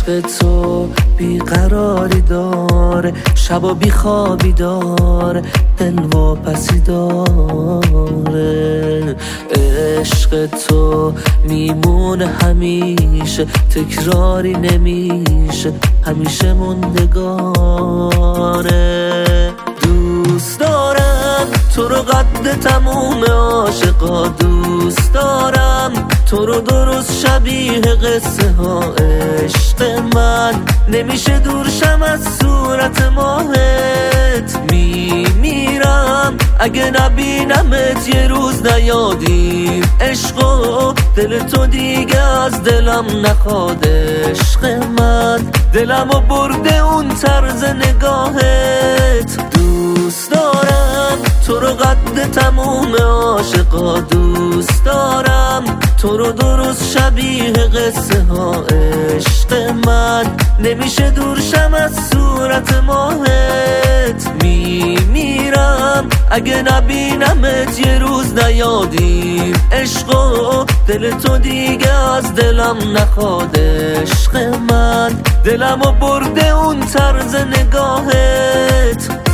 عشق تو بیقراری داره، شب و بیخوابی داره، دل واپسی داره. عشق تو میمونه همیشه، تکراری نمیشه، همیشه موندگاره. دوست دارم تو رو قد تموم عاشقا، دوست دارم تو رو درست شبیه قصه ها. عشق من نمیشه دورشم از صورت ماهت، میمیرم اگه نبینمت یه روز نیادیم. عشقو دل تو دیگه از دلم نخواد. عشق من دلمو برده اون طرز نگاهت. دوست دارم تو رو قد تموم عاشقا، دوست دارم تو رو درست شبیه قصه ها. عشق من نمیشه دورشم از صورت ماهت، میمیرم اگه نبینمت یه روز نیادیم. عشقو دل تو دیگه از دلم نخواد. عشق من دلمو برده اون طرز نگاهت.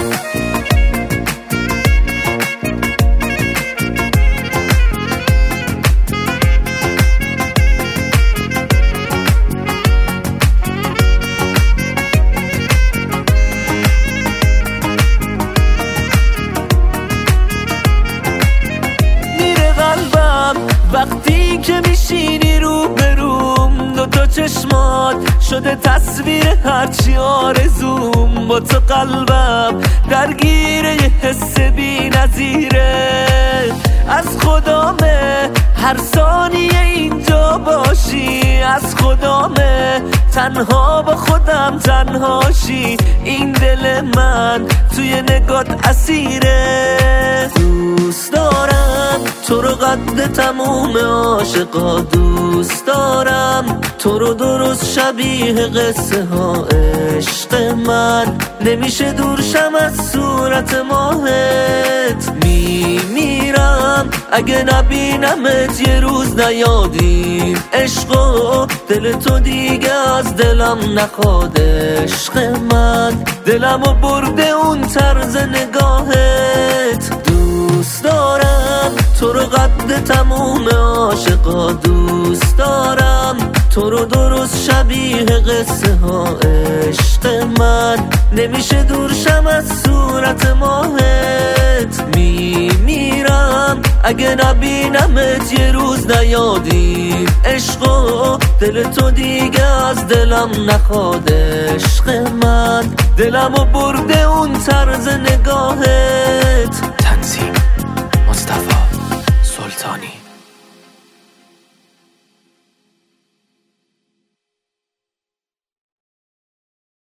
وقتی که میشینی رو بروم، دوتا چشمات شده تصویر هرچی آرزوم. با تو قلبم درگیره یه حس بی نظیره. از خدامه هر ثانیه اینجا باشی، از خدامه تنها با خودم تنهاشی. این دل من توی نگات اسیره. دوست دارم تو رو قد تموم عاشقا، دوست دارم تو رو درست شبیه قصه ها. عشق من نمیشه دورشم از صورت ماهت، میمیرم اگه نبینمت یه روز نیادیم. عشقو دل تو دیگه از دلم نخواد. عشق من دلمو برده اون طرز نگاهت. دوست دارم تو رو قد تموم عاشقا، دوست دارم تو رو درست شبیه قصه ها. عشق من نمیشه دورشم از صورت ماهت، میمیرم اگه نبینمت یه روز نیادیم. عشقو دل تو دیگه از دلم نخواد. عشق من دلمو برده اون طرز نگاهت. تنظیم مصطفی